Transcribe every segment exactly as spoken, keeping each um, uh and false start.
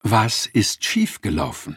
Was ist schiefgelaufen?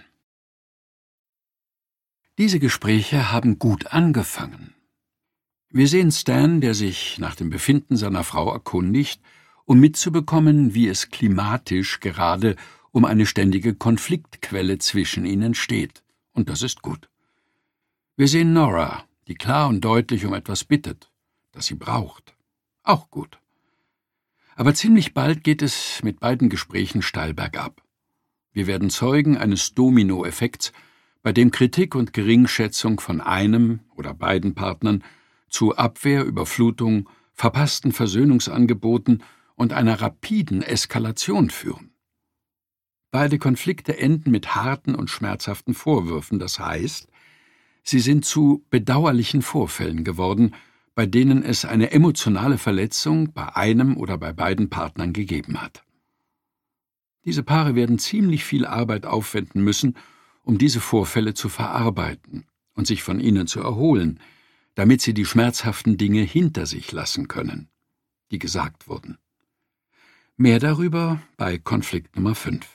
Diese Gespräche haben gut angefangen. Wir sehen Stan, der sich nach dem Befinden seiner Frau erkundigt, um mitzubekommen, wie es klimatisch gerade um eine ständige Konfliktquelle zwischen ihnen steht. Und das ist gut. Wir sehen Nora, die klar und deutlich um etwas bittet, das sie braucht. Auch gut. Aber ziemlich bald geht es mit beiden Gesprächen steil bergab. Wir werden Zeugen eines Dominoeffekts, bei dem Kritik und Geringschätzung von einem oder beiden Partnern zu Abwehr, Überflutung, verpassten Versöhnungsangeboten und einer rapiden Eskalation führen. Beide Konflikte enden mit harten und schmerzhaften Vorwürfen, das heißt, sie sind zu bedauerlichen Vorfällen geworden, bei denen es eine emotionale Verletzung bei einem oder bei beiden Partnern gegeben hat. Diese Paare werden ziemlich viel Arbeit aufwenden müssen, um diese Vorfälle zu verarbeiten und sich von ihnen zu erholen, damit sie die schmerzhaften Dinge hinter sich lassen können, die gesagt wurden. Mehr darüber bei Konflikt Nummer fünf.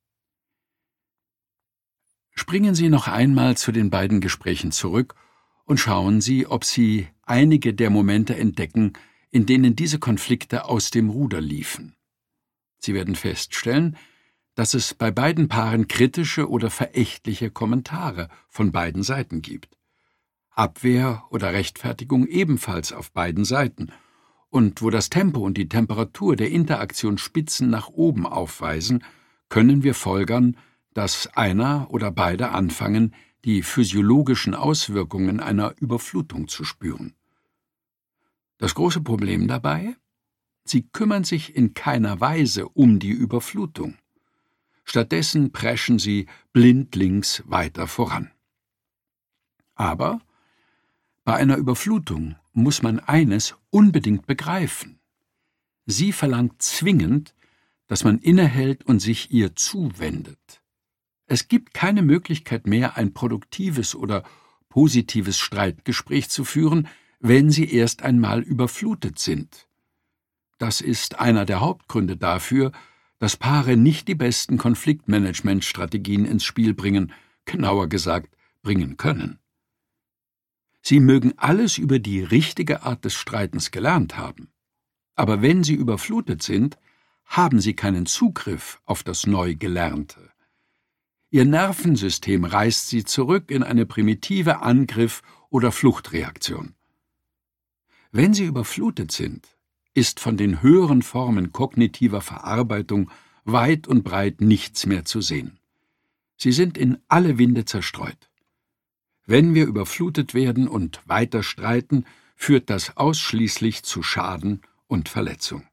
Springen Sie noch einmal zu den beiden Gesprächen zurück und schauen Sie, ob Sie einige der Momente entdecken, in denen diese Konflikte aus dem Ruder liefen. Sie werden feststellen, dass es bei beiden Paaren kritische oder verächtliche Kommentare von beiden Seiten gibt. Abwehr oder Rechtfertigung ebenfalls auf beiden Seiten. Und wo das Tempo und die Temperatur der Interaktion Spitzen nach oben aufweisen, können wir folgern, dass einer oder beide anfangen, die physiologischen Auswirkungen einer Überflutung zu spüren. Das große Problem dabei? Sie kümmern sich in keiner Weise um die Überflutung. Stattdessen preschen sie blindlings weiter voran. Aber bei einer Überflutung muss man eines unbedingt begreifen. Sie verlangt zwingend, dass man innehält und sich ihr zuwendet. Es gibt keine Möglichkeit mehr, ein produktives oder positives Streitgespräch zu führen, wenn sie erst einmal überflutet sind. Das ist einer der Hauptgründe dafür, dass Paare nicht die besten Konfliktmanagementstrategien ins Spiel bringen, genauer gesagt, bringen können. Sie mögen alles über die richtige Art des Streitens gelernt haben, aber wenn sie überflutet sind, haben sie keinen Zugriff auf das Neugelernte. Ihr Nervensystem reißt sie zurück in eine primitive Angriff- oder Fluchtreaktion. Wenn sie überflutet sind, ist von den höheren Formen kognitiver Verarbeitung weit und breit nichts mehr zu sehen. Sie sind in alle Winde zerstreut. Wenn wir überflutet werden und weiter streiten, führt das ausschließlich zu Schaden und Verletzung.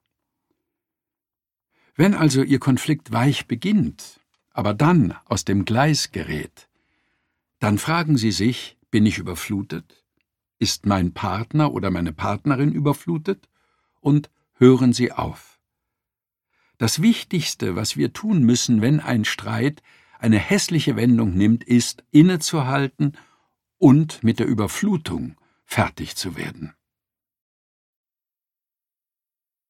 Wenn also Ihr Konflikt weich beginnt, aber dann aus dem Gleis gerät, dann fragen Sie sich, bin ich überflutet? Ist mein Partner oder meine Partnerin überflutet? Und hören Sie auf. Das Wichtigste, was wir tun müssen, wenn ein Streit eine hässliche Wendung nimmt, ist, innezuhalten und mit der Überflutung fertig zu werden.